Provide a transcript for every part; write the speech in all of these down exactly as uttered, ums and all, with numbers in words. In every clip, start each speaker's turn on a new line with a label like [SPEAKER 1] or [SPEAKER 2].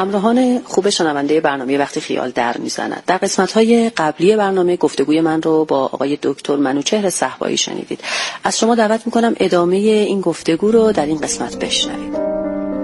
[SPEAKER 1] همراهان خوب شنونده برنامه وقتی خیال در میزند، در قسمت‌های قبلی برنامه گفتگوی من رو با آقای دکتر منوچهر صهبایی شنیدید. از شما دعوت میکنم ادامه این گفتگو رو در این قسمت بشنوید.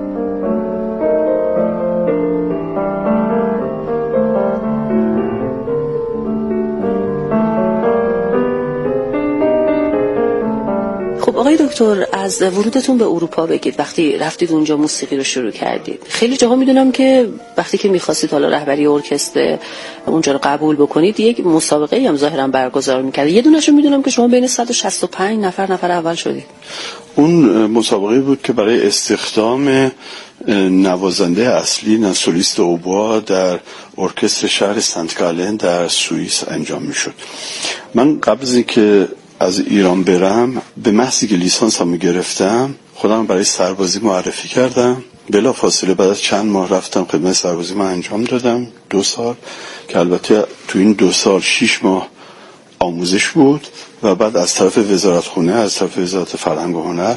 [SPEAKER 1] آقای دکتر، از ورودتون به اروپا بگید. وقتی رفتید اونجا موسیقی رو شروع کردید، خیلی جاها میدونم که وقتی که میخواستید حالا رهبری ارکستر اونجا رو قبول بکنید یک مسابقه هم ظاهرا برگزار میکردید. یه دونهشو میدونم که شما بین صد و شصت و پنج نفر نفر اول شدید.
[SPEAKER 2] اون مسابقه بود که برای استخدام نوازنده اصلی نسولیست اوبوا در ارکستر شهر سنت گالن در سوئیس انجام میشد. من قبل از اینکه از ایران برم به محضی که لیسانس هم گرفتم خودم برای سربازی معرفی کردم. بلا فاصله بعد از چند ماه رفتم خدمت سربازی من انجام دادم، دو سال که البته تو این دو سال شیش ماه آموزش بود و بعد از طرف وزارتخونه، از طرف وزارت فرهنگ و هنر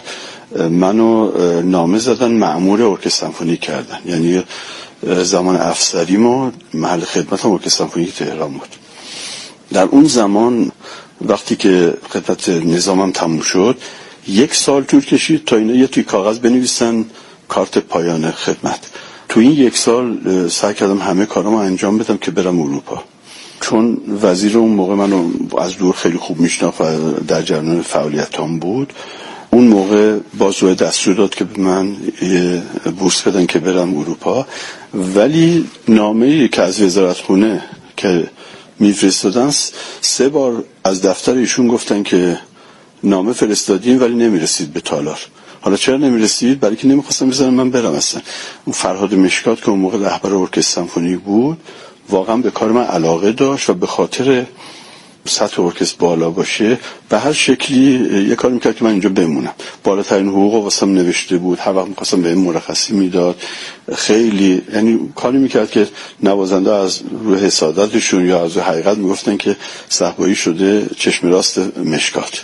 [SPEAKER 2] منو نامه زدن مأمور ارکستر سمفونیک کردن. یعنی زمان افسریمو محل خدمتم ارکستر سمفونیک تهران بود. در اون زمان وقتی که خدمت نظامم تموم شد یک سال طول کشید تا اینا یه توی کاغذ بنویسن کارت پایان خدمت. تو این یک سال سعی کردم همه کارامو انجام بدم که برم اروپا، چون وزیر اون موقع منو از دور خیلی خوب میشناخت و در جریان فعالیتام بود. اون موقع بازوی دستور داد که به من یه بورس بدن که برم اروپا، ولی نامه‌ای که از وزارتخونه که میفرستادن سه بار از دفتر ایشون گفتن که نامه فرستادیم ولی نمیرسید به تالار. حالا چرا نمیرسید؟ برای که نمیخواستم بذارم من برم. اصلا اون فرهاد مشکات که اون موقع رهبر ارکستر سمفونیک بود واقعا به کار من علاقه داشت و به خاطر سطح ارکستر بالا باشه به هر شکلی یه کاری میکرد که من اینجا بمونم. بالاترین حقوق واسم نوشته بود، هر وقت میخواستم به این مرخصی میداد. خیلی یعنی کاری میکرد که نوازنده از روی حسادتشون یا از روی حقیقت میگفتن که صهبایی شده چشم راست مشکات.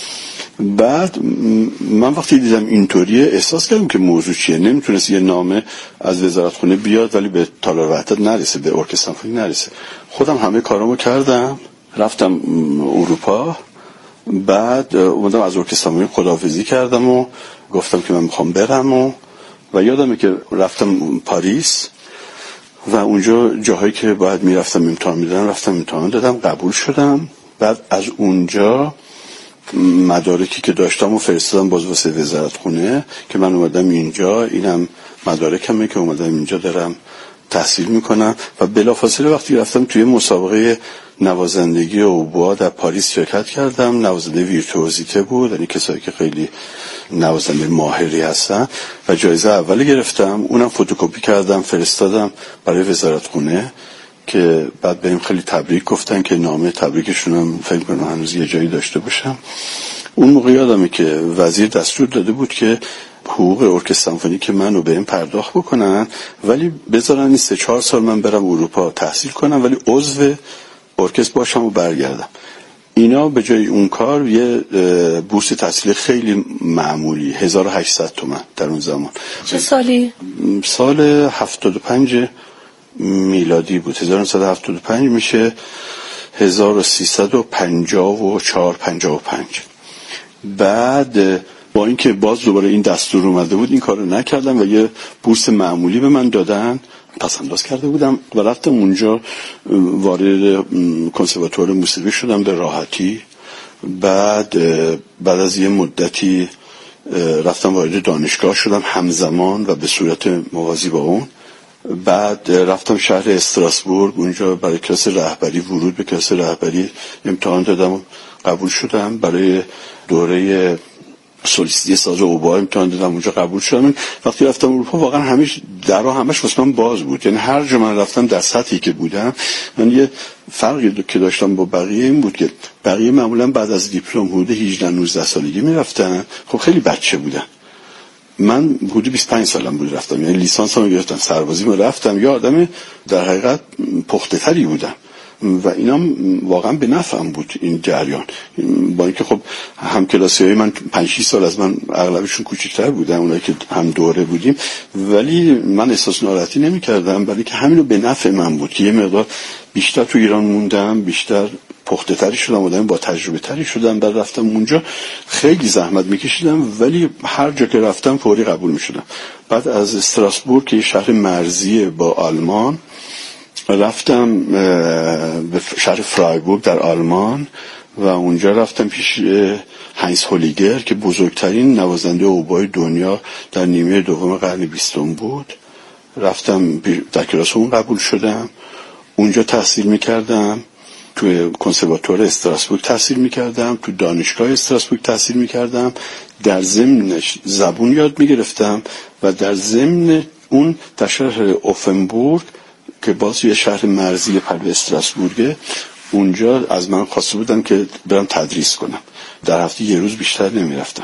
[SPEAKER 2] بعد من وقتی دیدم اینطوریه احساس کردم که موضوع چیه. نمیتونست یه نامه از وزارتخونه بیاد ولی به تالار وحدت نرسه، به ارکستر سمفونیک نرسه. خودم همه کارامو کردم، رفتم اروپا. بعد اومدم از ارکستر سمفونیک خداحافظی کردم و گفتم که من میخوام برم و و یادمه که رفتم پاریس و اونجا جاهایی که باید میرفتم امتحان میدادم رفتم امتحان دادم، قبول شدم. بعد از اونجا مدارکی که داشتم و فرستادم باز واسه وزارتخونه که من اومدم اینجا، اینم مدارکمه که اومدم اینجا دارم تحصیل میکنم. و بلافاصله وقتی رفتم توی مسابقه نوازندگی اوبوا در پاریس شرکت کردم. نوازنده ویرتوزیته بود، یعنی کسایی که خیلی نوازنده ماهری هستن و جایزه اول گرفتم. اونم فتوکپی کردم فرستادم برای وزارتخونه که بعد بهم خیلی تبریک گفتن که نامه تبریکشون هم فکر کنم هنوز یه جایی داشته باشم. اون موقع یادمه که وزیر دستور داده بود که حقوق ارکستر سمفونیک منو بهم پرداخت بکنن ولی بذارن این سه چهار سال من برم اروپا تحصیل کنم ولی عضو ارکستر باشم و برگردم. اینا به جای اون کار یه بورس تحصیلی خیلی معمولی هزار و هشتصد تومان در اون زمان.
[SPEAKER 1] چه سالی؟
[SPEAKER 2] سال هفتاد و پنج میلادی بود. هزار و نهصد و هفتاد و پنج میشه هزار و سیصد و پنجاه و چهار پنجاه و پنج. بعد با اینکه باز دوباره این دستور اومده بود این کارو نکردم و یه بورس معمولی به من دادن. پس انداز کرده بودم و رفتم اونجا وارد کنسرواتوار موسیقی شدم به راحتی. بعد بعد از یه مدتی رفتم وارد دانشگاه شدم همزمان و به صورت موازی با اون. بعد رفتم شهر استراسبورگ، اونجا برای کلاس رهبری ورود به کلاس رهبری امتحان دادم و قبول شدم. برای دوره سولیستی ساز اوبوا امتحان دادم، اونجا قبول شدم. وقتی رفتم اروپا واقعا همیشه درها همش واسه من باز بود، یعنی هر جا من رفتم در سطحی که بودم من یه فرقی که داشتم با بقیه این بود که بقیه معمولا بعد از دیپلم حدود هجده نوزده سالگی میرفتن. خب خیلی بچه بودن، من حدود بیست و پنج سالم بود رفتم، یعنی لیسانسمو گرفتم، سربازیمو رفتم. یه آدم در حقیقت پخته تری بودم و اینم واقعا به نفعم بود این جریان. با اینکه خب هم کلاسی‌های من پنج شش سال از من اغلبشون کوچیک‌تر بودن، اونایی که هم دوره بودیم، ولی من احساس ناراحتی نمی‌کردم، ولی که همینو به نفع من بود که یه مقدار بیشتر تو ایران موندم، بیشتر پخته تری شدم، آدم با تجربه تری شدم. بعد رفتم اونجا خیلی زحمت میکشیدم، ولی هر جا که رفتم فوری قبول میشدم. بعد از استراسبورگ که شهر مرزی با آلمان، رفتم به شهر فرایبورگ در آلمان و اونجا رفتم پیش هاینز هولیگر که بزرگترین نوازنده اوبوی دنیا در نیمه دوم قرن بیستم بود. رفتم در کلاس اون قبول شدم، اونجا تحصیل میکردم، توی کنسرواتوار استراسبورگ تحصیل میکردم، تو دانشگاه استراسبورگ تحصیل میکردم، در ضمنش زبون یاد میگرفتم و در ضمن اون در شهر اوفنبورگ که باز یه شهر مرزی پلو استراسبورگه، اونجا از من خواسته بودن که برم تدریس کنم. در هفته یه روز بیشتر نمیرفتم.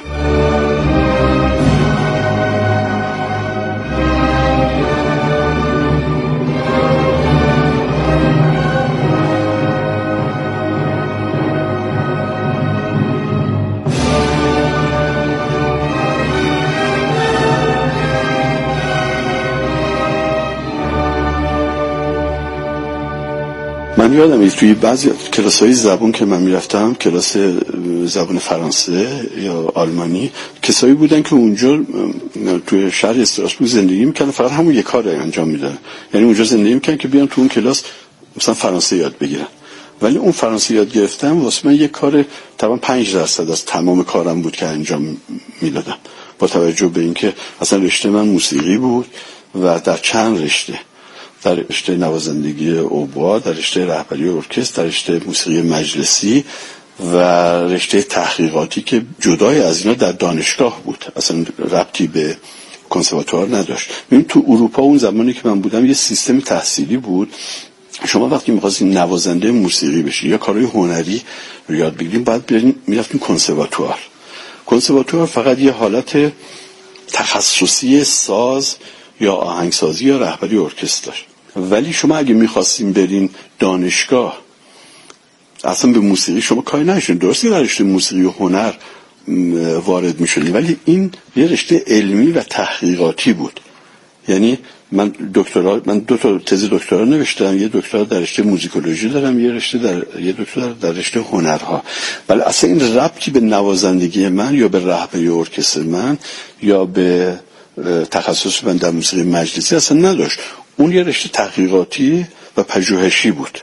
[SPEAKER 2] من یادم است توی بعضی کلاس‌های زبان که من میرفتم، کلاس زبان فرانسه یا آلمانی، کسایی بودن که اونجا توی شهر استراسبورگ زندگی میکردن، فقط همون یک کار انجام میدادن. یعنی اونجا زندگی میکردن که بیان تو اون کلاس مثلا فرانسه یاد بگیرن. ولی اون فرانسه یاد گرفتم واسه من یک کار تقریبا پنج درصد از تمام کارم بود که انجام میدادم، با توجه به اینکه اصلا رشته من موسیقی بود و در چند رشته، در رشته نوازندگی اوبوا، در رشته رهبری ارکستر، در رشته موسیقی مجلسی و رشته تحقیقاتی که جدای از اینا در دانشگاه بود، اصلا ربطی به کنسرواتوار نداشت. ببین تو اروپا اون زمانی که من بودم یه سیستم تحصیلی بود، شما وقتی می‌خواستین نوازنده موسیقی بشین یا کارهای هنری رو یاد بگیرین باید برین میرفتین کنسرواتوار. کنسرواتوار فقط یه حالت تخصصی ساز یا آهنگسازی یا رهبری ارکستر، ولی شما اگه می‌خواستین برین دانشگاه اصلا به موسیقی شما کاری نداشتین. درسته در رشته موسیقی و هنر وارد می‌شدین، ولی این یه رشته علمی و تحقیقاتی بود. یعنی من دکترا من دو تا تز دکترا نوشتم، یه دکترا در رشته موزیکولوژی دارم، یه رشته در یه دکترا در رشته هنرها، ولی اصلا این ربطی به نوازندگی من یا به رهبری ارکستر من یا به تخصص من در موسیقی مجلسی اصلا نداشت. اون یه رشته تحقیقاتی و پژوهشی بود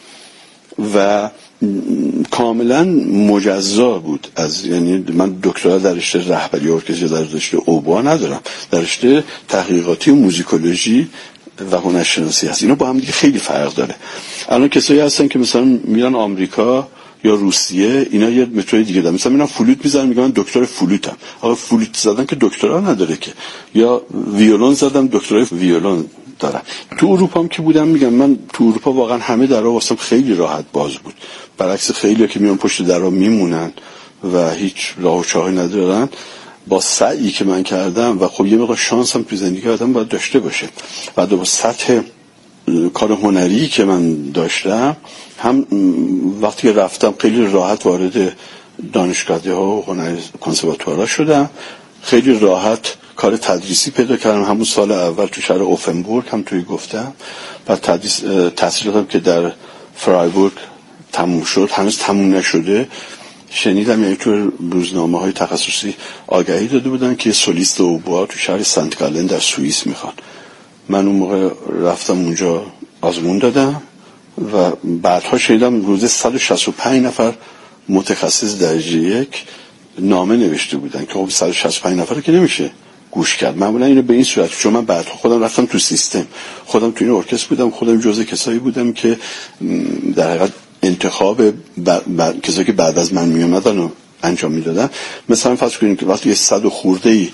[SPEAKER 2] و کاملا مجزا بود از، یعنی من دکترا در رشته رهبری ارکستر یا در رشته اوبوا ندارم، در رشته تحقیقاتی و موزیکولوژی و هنرشناسی هست. اینا با هم دیگه خیلی فرق داره. الان کسایی هستن که مثلا میرن آمریکا یا روسیه، اینا یه متد دیگه دارن، مثلا میرن فلوت میزنن میگن من دکتر فلوتم. آقا فلوت زدن که دکترا نداره که، یا ویولون زدم دکترای ویولون دارم. تو اروپا هم که بودم میگم من تو اروپا واقعا همه درا واسم خیلی راحت باز بود، برعکس خیلی‌ها که میان پشت درا میمونن و هیچ راه و چاهی ندارن. با سعی که من کردم و خب یه مقدار شانس هم تو زندگی آدم باید داشته باشه، بعد با سطح کار هنری که من داشتم، هم وقتی که رفتم خیلی راحت وارد دانشگاه‌ها و هنر کنسرواتوارها شدم، خیلی راحت کار تدریسی پیدا کردم. همون سال اول تو شهر اوفنبورگ هم توی گفتم، بعد تدریس تحصیلاتم که در فرایبورگ تموم شد، هنوز تموم نشده، شنیدم یعنی تو روزنامه‌های تخصصی آگهی داده بودن که سولیست اوبوا تو شهر سنت گالن در سوئیس میخوان. من اون موقع رفتم اونجا آزمون دادم و بعدها شنیدم روزه صد و شصت و پنج نفر متخصص درجه یک نامه نوشته بودن که خب صد و شصت و پنج نفر که نمیشه گوش کرد. معمولا اینو به این صورت، چون من بعد خودم رفتم تو سیستم، خودم تو این ارکستر بودم، خودم جزء کسایی بودم که در حقیقت انتخاب بعد کسایی که بعد از من می اومدن رو انجام میدادن. مثلا فرض کنید که وقتی یه صد و خورده‌ای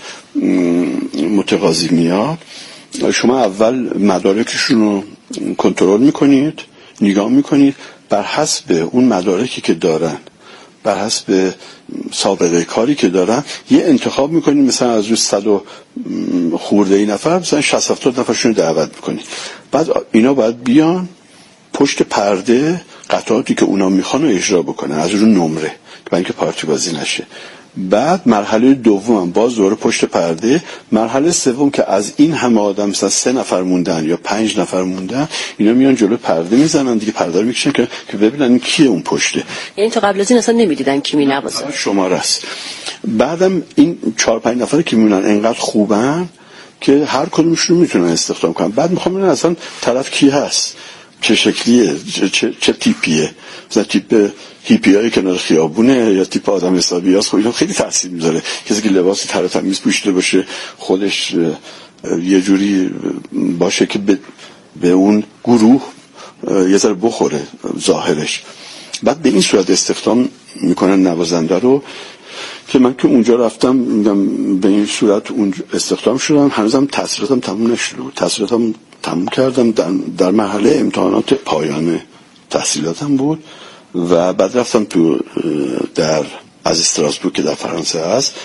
[SPEAKER 2] متقاضی میاد، شما اول مدارکشون رو کنترل میکنید، نگاه میکنید، بر حسب اون مدارکی که دارن، بر حسب سابقه کاری که دارن، یه انتخاب میکنید. مثلا از روی صد و خورده ای نفر مثلا شصت هفتاد نفرشون رو دعوت میکنید. بعد اینا باید بیان پشت پرده قطعاتی که اونا میخوان رو اجرا بکنن از رو نمره برای اینکه پارتی بازی نشه. بعد مرحله دوم باز دوره پشت پرده. مرحله سوم که از این همه آدم مثلا سه نفر موندن یا پنج نفر موندن، اینا میان جلو پرده میزنن دیگه، پرده رو میکشن که که ببینن کیه اون پشته.
[SPEAKER 1] یعنی تا قبل از این اصلا نمیدیدن کی مینوازه،
[SPEAKER 2] شماره است. بعدم این چهار پنج نفر که میمونن انقدر خوبن که هر کدومشون رو میتونن استخدام کنن. بعد میخوام ببینن اصلا طرف کی هست، چه شکلیه، چه, چه, چه تیپیه، مثلا تیپ هیپیای کنار خیابونه یا تیپ آدم حسابی هست. خب اینا خیلی تاثیر میذاره. کسی که لباس تر و تمیز پوشیده باشه، خودش یه جوری باشه که به, به اون گروه یه ذره بخوره ظاهرش. بعد به این صورت استخدام میکنن نوازنده رو که من که اونجا رفتم میگم به این صورت اون استخدام شدم. هنوزم تحصیلاتم تموم نشده بود. تحصیلاتم تموم کردم در, در مرحله امتحانات پایان تحصیلاتم بود و بعد رفتم تو در از استراسبورگ که در فرانسه هست،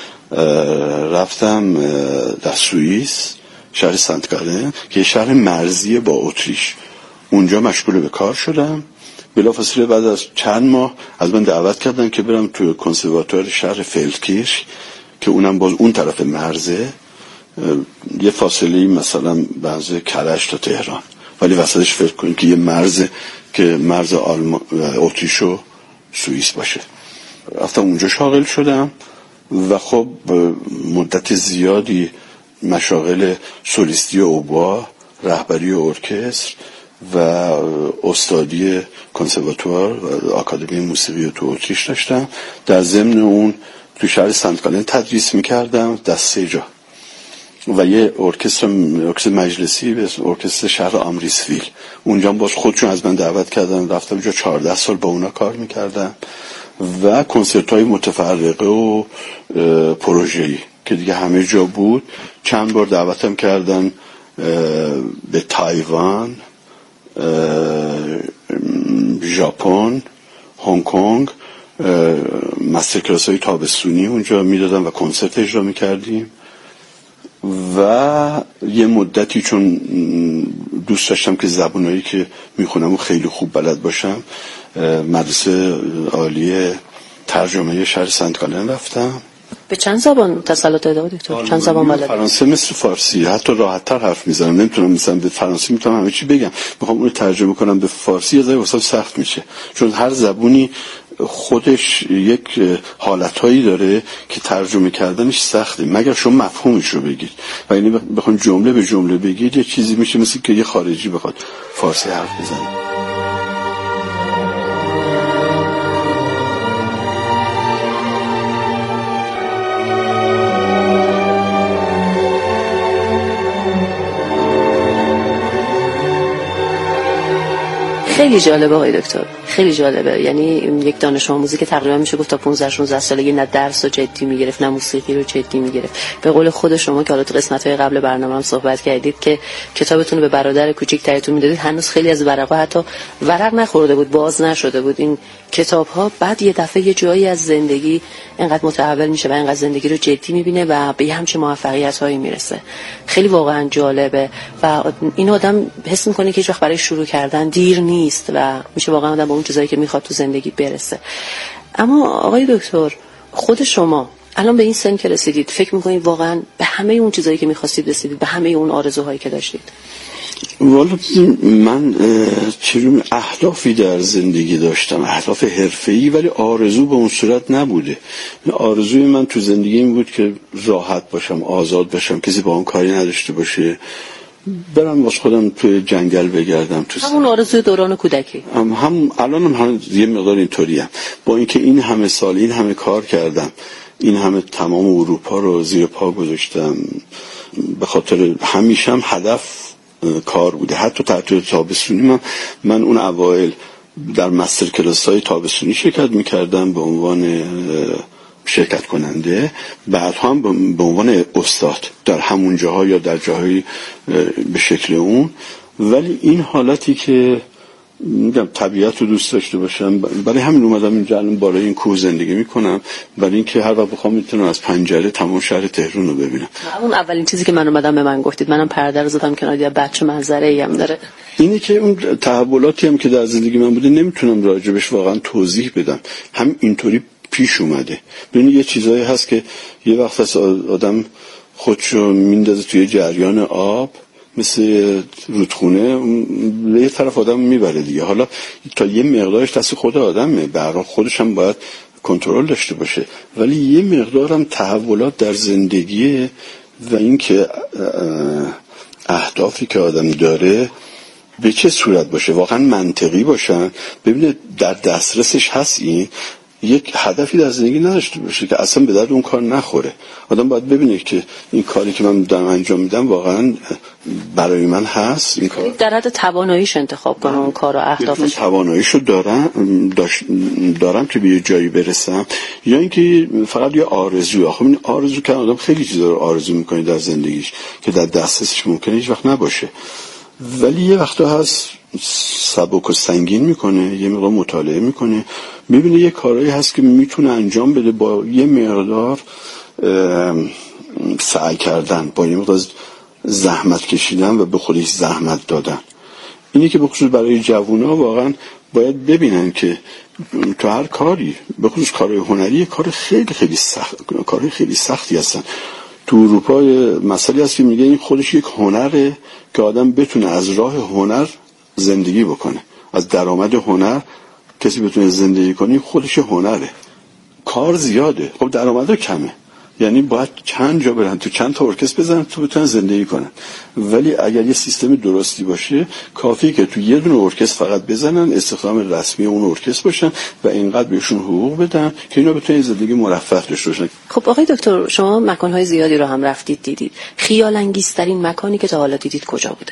[SPEAKER 2] رفتم در سوئیس شهر سنت گالن که شهر مرزی با اتریش. اونجا مشغول به کار شدم. بلافاصله بعد از چند ماه از من دعوت کردن که برم تو کنسرواتوار شهر فلدکیرش که اونم باز اون طرف مرزه، یه فاصله مثلا بعض کرج تا تهران، ولی وسطش فکر کنید که یه مرز که مرز آلمان اتریش و سوئیس باشه. رفتم اونجا شاغل شدم و خب مدت زیادی مشاغل سولیستی اوبوا، رهبری ارکستر و استادی کنسرواتوار و آکادمی موسیقی تو اتریش داشتم. در ضمن اون تو شهر سنت گالن تدریس میکردم در سه جا و یه ارکستر ارکستر مجلسی به ارکستر شهر آمریسویل. اونجا باز خودشون از من دعوت کردن، رفتم اونجا چهارده سال با اونا کار میکردم و کنسرت‌های متفرقه و پروژه‌ای که دیگه همه جا بود. چند بار دعوتم کردن به تایوان، ژاپن، هنگ کنگ، مستر کلاس های تابستونی اونجا میدادم و کنسرت اجرا میکردیم. و یه مدتی چون دوست داشتم که زبانایی که میخونم و خیلی خوب بلد باشم، مدرسه عالی ترجمه شهر سنت گالن رفتم.
[SPEAKER 1] به چند زبان تسلط داره دکتر؟ چند زبان بلد؟
[SPEAKER 2] فرانسه مثل فارسی، حتی راحت‌تر حرف میزنم. نمیتونم مثلا به فرانسه میتونم همه چی بگم، میخوام اون رو ترجمه کنم به فارسی یه ذره واسه سخت میشه، چون هر زبونی خودش یک حالتهایی داره که ترجمه کردنش سخته مگر شما مفهومش رو بگید. و یعنی بخوام جمله به جمله بگید یه چیزی میشه مثل که یه خارجی بخواد فارسی حرف بزنه.
[SPEAKER 1] خیلی جالبه آقای دکتر، خیلی جالبه. یعنی یک دانش آموزی که تقریبا میشه گفت تا پانزده شانزده سالگی نه درس رو جدی میگرفت نه موسیقی رو جدی میگرفت. به قول خود شما که حالا تو قسمت‌های قبل برنامه هم صحبت کردید که کتابتون رو به برادر کوچیک‌ترتون میدادید، هنوز خیلی از ورقا حتی ورق نخورده بود، باز نشده بود این کتاب‌ها. بعد یه دفعه یه جایی از زندگی اینقدر متحول میشه و اینقدر زندگی رو جدی میبینه و به همچین موفقیت‌هایی میرسه. خیلی واقعا جالبه و این آدم حس می‌کنه که هیچ وقت برای شروع کردن دیر نیست و میشه واقعا آدم به اون چیزایی که میخواد تو زندگی برسه. اما آقای دکتر، خود شما الان به این سن که رسیدید فکر میکنید واقعا به همه اون چیزایی که میخواستید رسیدید، به همه اون آرزوهایی که داشتید؟
[SPEAKER 2] والا من چون اهدافی در زندگی داشتم، اهداف حرفه‌ای، ولی آرزو به اون صورت نبوده. آرزوی من تو زندگی این بود که راحت باشم، آزاد باشم، کسی با اون کاری نداشته باشه، برم واسه خودم توی جنگل بگردم. تو
[SPEAKER 1] همون آرزوی دوران کودکی.
[SPEAKER 2] هم, هم الان هم, هم یه مقدار اینطوریم. با اینکه این همه سال این همه کار کردم، این همه تمام اروپا رو زیر پا گذاشتم، به خاطر همیشه هم هدف کار بوده. حتی تعطیلات تابستونی من من اون اوایل در مستر کلاس‌های تابستونی شرکت می‌کردم به عنوان شرکت کننده، بعد هم به عنوان استاد در همون جاها یا در جاهای به شکل اون. ولی این حالتی که میگم طبیعت رو دوست داشته باشم، برای همین اومدم اینجا الان بالای این کوه زندگی میکنم، برای اینکه هر وقت بخوام میتونم از پنجره تمام شهر تهران رو ببینم.
[SPEAKER 1] اون اولین چیزی که من اومدم به من گفتید، منم پرده رو زدم کنار، یه بچه منظره‌ای هم داره،
[SPEAKER 2] اینه که اون تحولاتی هم که در زندگی من بوده نمیتونم راجبش واقعا توضیح بدم، هم اینطوری پیش اومده. ببینید یه چیزایی هست که یه وقت از آدم خودشو میندازه توی جریان آب مثل رودخونه، یه طرف آدم میبره دیگه. حالا تا یه مقدارش دست خود آدمه، برای خودش هم باید کنترل داشته باشه، ولی یه مقدار هم تحولات در زندگیه و اینکه اهدافی که آدم داره به چه صورت باشه، واقعا منطقی باشن. ببینه در دسترسش هست، این یک هدفی در زندگی نداشته باشه که اصلا به درد اون کار نخوره. آدم باید ببینه که این کاری که من دارم انجام میدم واقعا برای من هست. این کار
[SPEAKER 1] در حد تواناییش انتخاب کنه اون کار و اهدافش.
[SPEAKER 2] تواناییشو دارم دارم که به یه جایی برسم، یا اینکه فقط یه آرزو. خب این آرزو که آدم خیلی چیزا رو آرزو میکنه در زندگیش که در دسترسش ممکنه هیچ وقت نباشه، ولی یه وقتا هست سبک و سنگین میکنه، یه مقدار مطالعه میکنه، میبینه یه کارهایی هست که میتونه انجام بده با یه مقدار سعی کردن، با یه مقدار زحمت کشیدن و به خودش زحمت دادن. اینی که به خصوص برای جوونا واقعا باید ببینن که تو هر کاری، به خصوص کارهای هنری، کار خیلی خیلی سخت، کارهای خیلی سختی هستن. تو اروپا مسئله هست که میگه این خودش یک هنره که آدم بتونه از راه هنر زندگی بکنه، از درآمد هنر کسی بتونه زندگی کنه، خودش هنره. کار زیاده، خب درآمد کمه، یعنی باید چند جا برن، تو چند تا ارکستر بزنن تو بتونن زندگی کنن. ولی اگر یه سیستم درستی باشه کافیه که تو یه دونه ارکستر فقط بزنن، استخدام رسمی اون ارکستر باشن و اینقدر بهشون حقوق بدن که اینا بتونن زندگی مرفه داشته باشن.
[SPEAKER 1] خب آقای دکتر، شما مکان‌های زیادی رو هم رفتید دیدید، خیال انگیزترین مکانی که تا حالا دیدید کجا بوده؟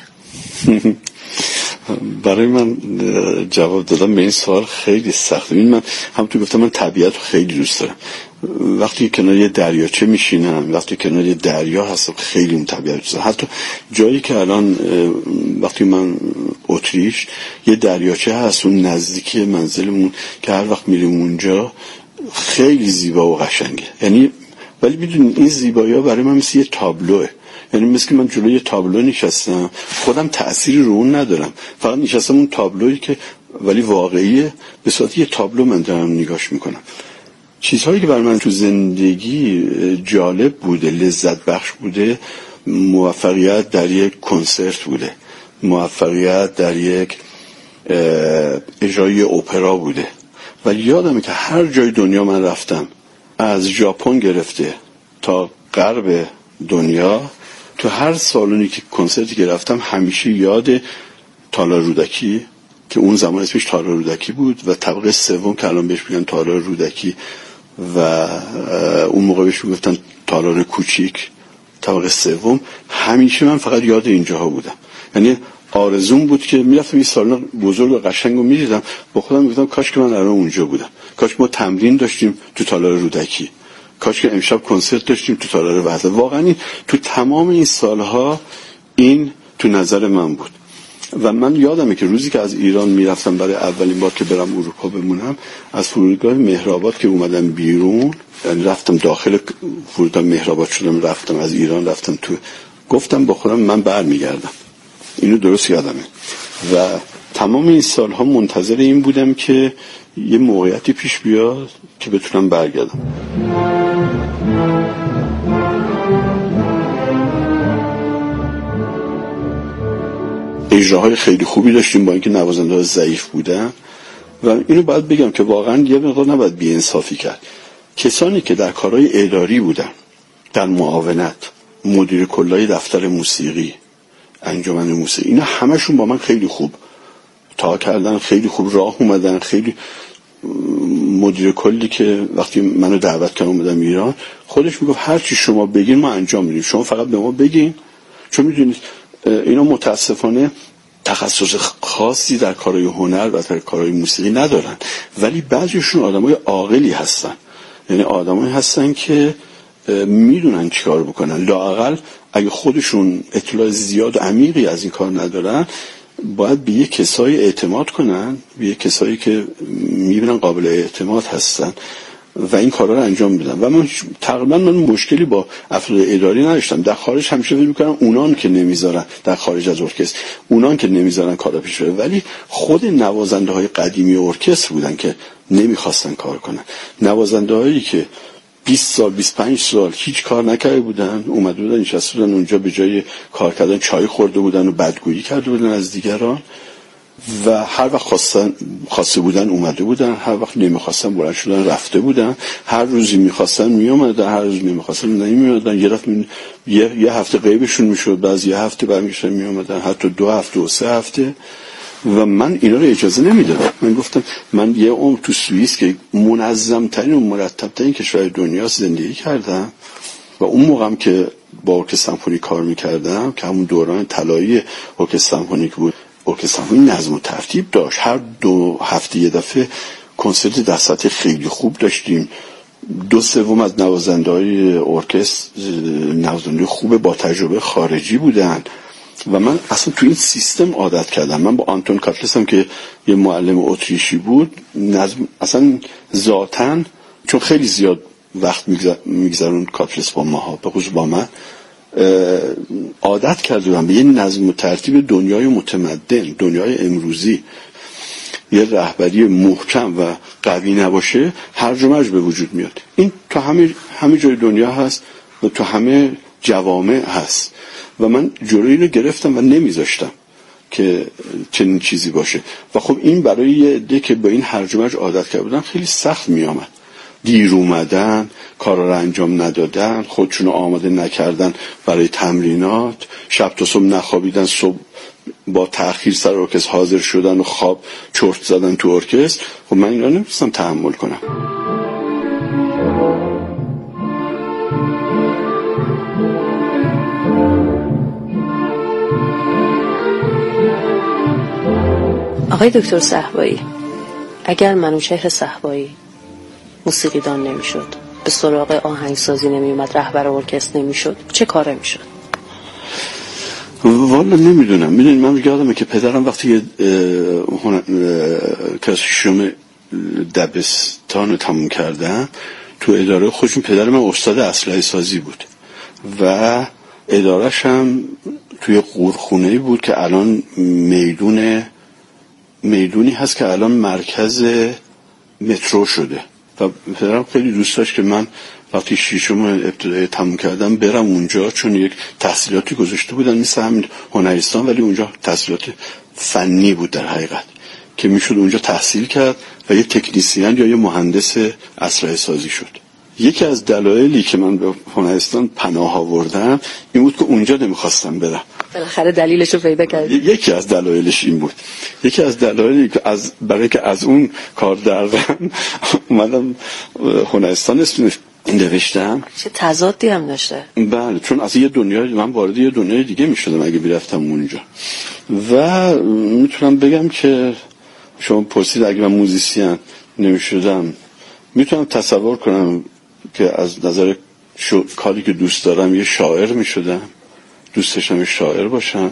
[SPEAKER 2] برای من جواب دادم به این سوال خیلی سخته. این من همونطور گفتم من طبیعت رو خیلی دوست دارم. وقتی کنار یه دریاچه میشینم، وقتی کنار یه دریا هستم، خیلی اون طبیعت دوست دارم. حتی جایی که الان وقتی من اتریش یه دریاچه هست اون نزدیکی منزلمون که هر وقت میریم اونجا خیلی زیبا و قشنگه. یعنی ولی بدون این زیبایی‌ها برای من مثل یه تابلوه، یعنی مثل که من جلوی یه تابلو نشستم، خودم تأثیری رو اون ندارم، فقط نشستم اون تابلویی که ولی واقعیه، به صورت یه تابلو من دارم نگاش میکنم. چیزهایی که برای من تو زندگی جالب بوده، لذت بخش بوده، موفقیت در یک کنسرت بوده، موفقیت در یک اجرای اپرا بوده. ولی یادمه که هر جای دنیا من رفتم، از ژاپن گرفته تا غرب دنیا، تو هر سالونی که کنسرتی که رفتم همیشه یاد تالار رودکی که اون زمان اسمش تالار رودکی بود و طبقه سوم که الان بهش میگن تالار رودکی و اون موقع بهش میگفتن تالار کوچیک، طبقه سوم، همیشه من فقط یاد اینجاها بودم. یعنی آرزوم بود که میرفتم این سالن بزرگ و قشنگو میدیدم، با خودم میگفتم کاش که من الان اونجا بودم، کاش ما تمرین داشتیم تو تالار رودکی، کاش که امشب کنسرت داشتیم تو تالار وحدت. واقعا این تو تمام این سالها این تو نظر من بود. و من یادمه که روزی که از ایران میرفتم برای اولین بار که برم اروپا بمونم، از فرودگاه مهرآباد که اومدم بیرون، یعنی رفتم داخل فرودگاه مهرآباد شدم، رفتم از ایران رفتم تو، گفتم با خودم من برمیگردم. اینو درست یادمه و تمام این سالها منتظر این بودم که یه موقعیتی پیش بیاد که بتونم برگردم. اجراهای خیلی خوبی داشتیم با اینکه نوازنده‌ها ضعیف بودن و اینو باید بگم که واقعا یه مقدار نباید بی‌انصافی کرد. کسانی که در کارهای اداری بودن، در معاونت، مدیر کلای دفتر موسیقی، انجمن موسیقی، اینا همشون با من خیلی خوب تا کردن، خیلی خوب راه اومدن. خیلی مدیر کلی که وقتی منو دعوت کرد اومدم ایران، خودش میگفت هر چی شما بگین ما انجام میدیم، شما فقط به ما بگین. چون میدونید اینا متاسفانه تخصص خاصی در کارهای هنر و در کارهای موسیقی ندارن، ولی بعضیشون آدمای عاقلی هستن، یعنی آدمایی هستن که میدونن چی کار بکنن. لااقل اگه خودشون اطلاع زیاد و عمیقی از این کار ندارن، باید به یه کسایی اعتماد کنن، به یه کسایی که میبینن قابل اعتماد هستن و این کارا رو انجام بدن. و من تقریبا من مشکلی با افراد اداری نداشتم. در خارج همیشه فکر می‌کردم اونان که نمیذارن، در خارج از ارکستر اونان که نمیذارن کارا پیش بره، ولی خود نوازنده‌های قدیمی ارکستر بودن که نمیخواستن کار کنن. نوازنده‌هایی که بیست سال بیست و پنج سال هیچ کار نکرده بودن، اومده بودن نشسته بودن اونجا، به جای کار کردن چای خورده بودن و بدگویی کرده بودن از دیگران و هر وقت خواستن خواسته بودن اومده بودن، هر وقت نمیخواستن بلند شدن رفته بودن، هر روزی میخواستن میومدن، هر روز نمیخواستن نمیومدن، یه رفت می... یه... یه هفته غیبشون میشد، بعضی یه هفته برمیگشتن میومدن، حتی دو هفته و سه هفته. و من اینا رو اجازه نمیدادم. من گفتم من یه عمر تو سوئیس که منظم ترین و مرتب ترین کشور دنیا زندگی کردم و اون موقعم که با ارکستر سمفونیک کار میکردم که همون دوران طلایی ارکستر سمفونیک بود، ارکستر سمفونیک نظم و ترتیب داشت. هر دو هفته یه دفعه کنسرت در سطح خیلی خوب داشتیم. دو سوم از نوازنده‌های ارکستر نوازنده خوب با تجربه خارجی بودن و من اصلا تو این سیستم عادت کردم. من با آنتون کاتلس هم که یه معلم اتریشی بود، نظم اصلا ذاتاً چون خیلی زیاد وقت میگذرون کاتلس با ماها، به خصوص با من، عادت کردم به یه نظم و ترتیب دنیای متمدن، دنیای امروزی. یه رهبری محکم و قوی نباشه هرج و مرج به وجود میاد. این تو همه همه جای دنیا هست و تو همه جوامع هست و من جلوی رو گرفتم و نمیذاشتم که چنین چیزی باشه. و خب این برای یه عده که با این هرج و مرج عادت کرده بودن خیلی سخت میامد. دیر اومدن، کارا رو انجام ندادن، خودشونو آماده نکردن برای تمرینات، شب تا صبح نخوابیدن، صبح با تأخیر سر ارکستر حاضر شدن و خواب چرت زدن تو ارکستر. خب من اینا نمیتونستم تحمل کنم.
[SPEAKER 1] آقای دکتر صهبایی، اگر منوچهر صهبایی موسیقیدان نمیشد، به سراغ آهنگسازی نمیومد، رهبر ارکستر نمیشد، چه کاره میشد؟
[SPEAKER 2] والا نمیدونم. میدونید من یادمه که پدرم وقتی که ششم دبستان رو تموم کردم تو اداره خودشون، پدرم استاد اسلحه سازی بود و ادارهش هم توی قورخونه‌ای بود که الان میدون میدونی هست که الان مرکز مترو شده و پدرم خیلی دوست داشت که من وقتی ششم ابتدایی تموم کردم برم اونجا، چون یک تحصیلاتی گذاشته بودن مثل همین هنرستان، ولی اونجا تحصیلات فنی بود در حقیقت که میشد اونجا تحصیل کرد و یه تکنیسیان یا یه مهندس اسلحه سازی شد. یکی از دلایلی که من به هنرستان پناه آوردم این بود که اونجا نمیخواستم برم.
[SPEAKER 1] بالاخره دلیلشو پیدا کردی.
[SPEAKER 2] یکی از دلایلش این بود. یکی از دلایلی که از برای که از اون کار دردم اومدم هنرستان اسم نوشتم.
[SPEAKER 1] چه تضادی هم داشته.
[SPEAKER 2] بله، چون از یه دنیای من وارد یه دنیای دیگه میشدم اگه میرفتم اونجا. و میتونم بگم که شما پرسید اگه من موزیسین نمیشدم، میتونم تصور کنم که از نظر شو... کاری که دوست دارم یه شاعر میشدم، دوست داشتم یه شاعر باشم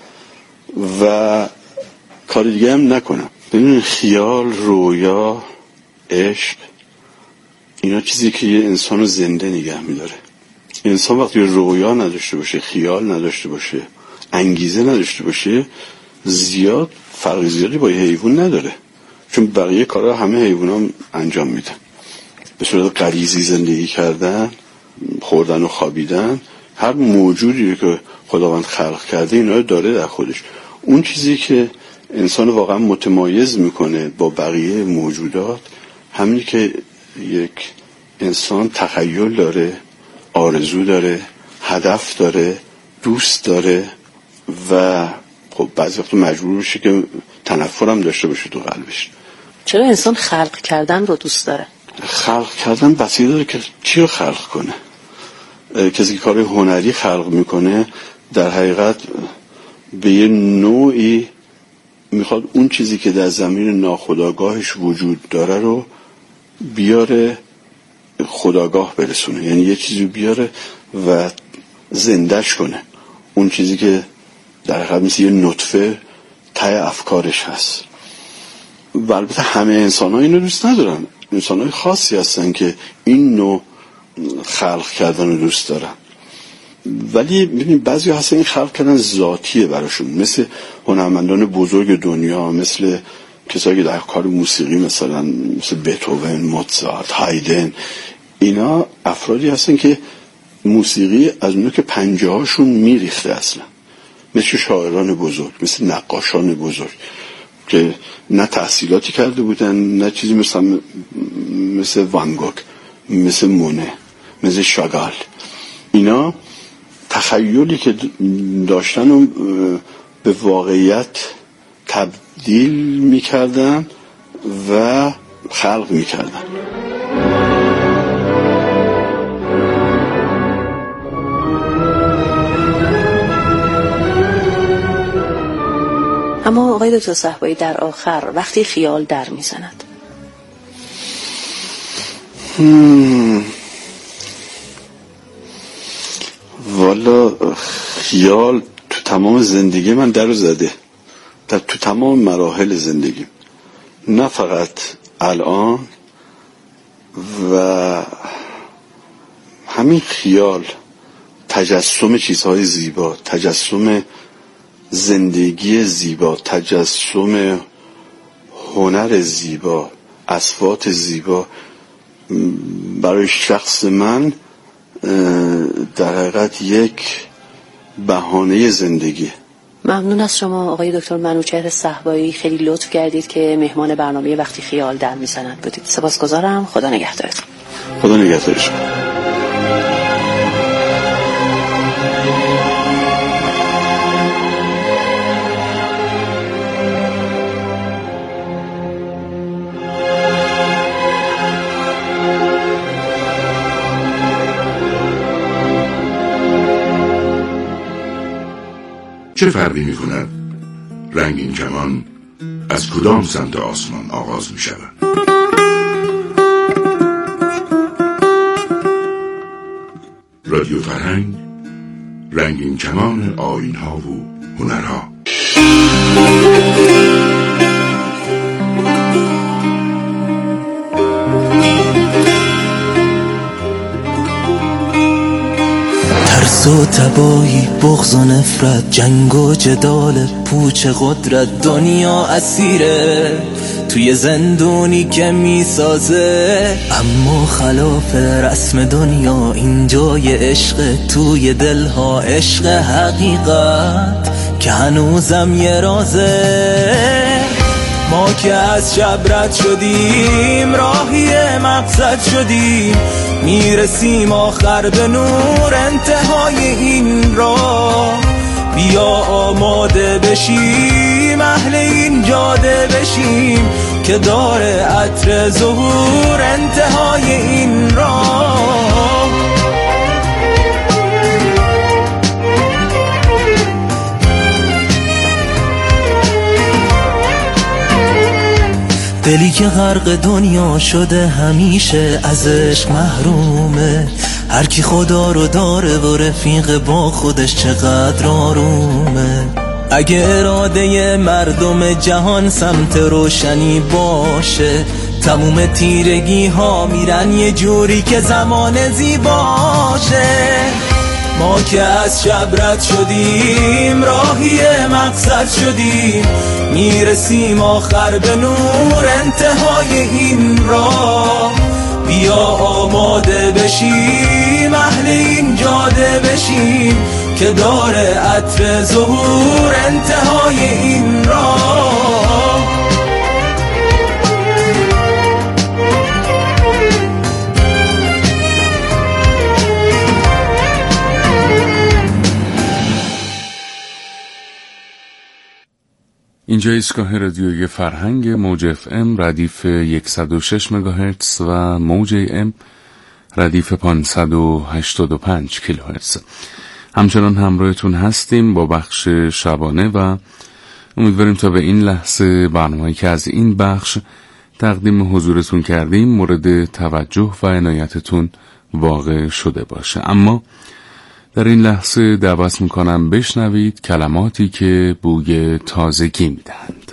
[SPEAKER 2] و کار دیگه هم نکنم. ببینید خیال، رویا، عشق، اینا چیزی که یه انسان رو زنده نگه میداره. انسان وقتی رویا نداشته باشه، خیال نداشته باشه، انگیزه نداشته باشه، زیاد فرق زیادی با یه حیوان نداره، چون بقیه کارا همه حیونا هم انجام میدن. به صورت غریزی زندگی کردن، خوردن و خوابیدن، هر موجودی که خداوند خلق کرده اینا رو داره در خودش. اون چیزی که انسان واقعا متمایز میکنه با بقیه موجودات همینی که یک انسان تخیل داره، آرزو داره، هدف داره، دوست داره و خب بعضی وقت مجبور بشه که تنفرم داشته باشه تو قلبش.
[SPEAKER 1] چرا انسان خلق کردن رو دوست داره؟
[SPEAKER 2] خلق کردن بسیار داره که چی رو خلق کنه. کسی که کار هنری خلق میکنه در حقیقت به یه نوعی میخواد اون چیزی که در زمین ناخودآگاهش وجود داره رو بیاره خودآگاه برسونه، یعنی یه چیزی بیاره و زندهش کنه. اون چیزی که در حقیقت مثل یه نطفه ته افکارش هست. و البته همه انسان ها اینو دوست ندارن، انسان های خاصی هستن که این نوع خلق کردن رو دوست دارن. ولی ببینید بعضی هستن این خلق کردن ذاتیه براشون، مثل هنرمندان بزرگ دنیا، مثل کسایی که در کار موسیقی مثلا مثل بتهوون، موزارت، هایدن، اینا افرادی هستن که موسیقی از اونو که پنجه هاشون میریخته اصلا، مثل شاعران بزرگ، مثل نقاشان بزرگ که نه تحصیلاتی کرده بودن، نه چیزی مثل مثل وان گوگ، مثل مونه، مثل شاگال. اینا تخیلی که داشتن و به واقعیت تبدیل میکردن و خلق میکردن.
[SPEAKER 1] اما آقای دکتر صهبایی در آخر وقتی خیال در میزند،
[SPEAKER 2] والا خیال تو تمام زندگی من در رو زده، در تو تمام مراحل زندگی، نه فقط الان. و همین خیال تجسم چیزهای زیبا، تجسم زندگی زیبا، تجسم هنر زیبا، اصوات زیبا، برای شخص من در حقیقت یک بهانه زندگی.
[SPEAKER 1] ممنون از شما آقای دکتر منوچهر صهبایی، خیلی لطف کردید که مهمان برنامه وقتی خیال در میزند بودید. سپاسگزارم. خدا نگهدارتون.
[SPEAKER 2] خدا نگهدار شما.
[SPEAKER 3] چه فرقی می کند رنگین کمان از کدام سمت آسمان آغاز می شود؟ رادیو فرهنگ، رنگین کمان آیین ها و هنرها.
[SPEAKER 4] ترس و تبایی، بغض و نفرت، جنگ و جدال، پوچ قدرت، دنیا اسیره توی زندونی که میسازه، اما خلاف رسم دنیا اینجای عشق، توی دلها عشق حقیقت که هنوزم یه رازه. ما که از شب رد شدیم، راهی مقصد شدیم، میرسیم آخر به نور انتهای این راه. بیا آماده بشیم، اهل این جاده بشیم که داره عطر ظهور انتهای این راه. دلی که غرق دنیا شده همیشه از عشق محرومه، هر کی خدا رو داره و رفیق با خودش چقدر آرومه. اگه اراده مردم جهان سمت روشنی باشه، تموم تیرگی ها میرن یه جوری که زمان زیباشه. ما که از شب رد شدیم، راهی مقصد شدیم، میرسیم آخر به نور انتهای این راه. بیا آماده بشیم، اهل این جاده بشیم که داره عطر ظهور انتهای این راه.
[SPEAKER 5] اینجا ایستگاه رادیویی فرهنگ، موج اف ام ردیف صد و شش مگاهرتز و موج ام ردیف پانصد و هشتاد و پنج کیلوهرتز. همچنان همراهتون هستیم با بخش شبانه و امیدواریم تا به این لحظه برنامه‌ای که از این بخش تقدیم حضورتون کردیم مورد توجه و عنایتتون واقع شده باشه. اما در این لحظه دعوت میکنم بشنوید کلماتی که بوی تازگی میدهند.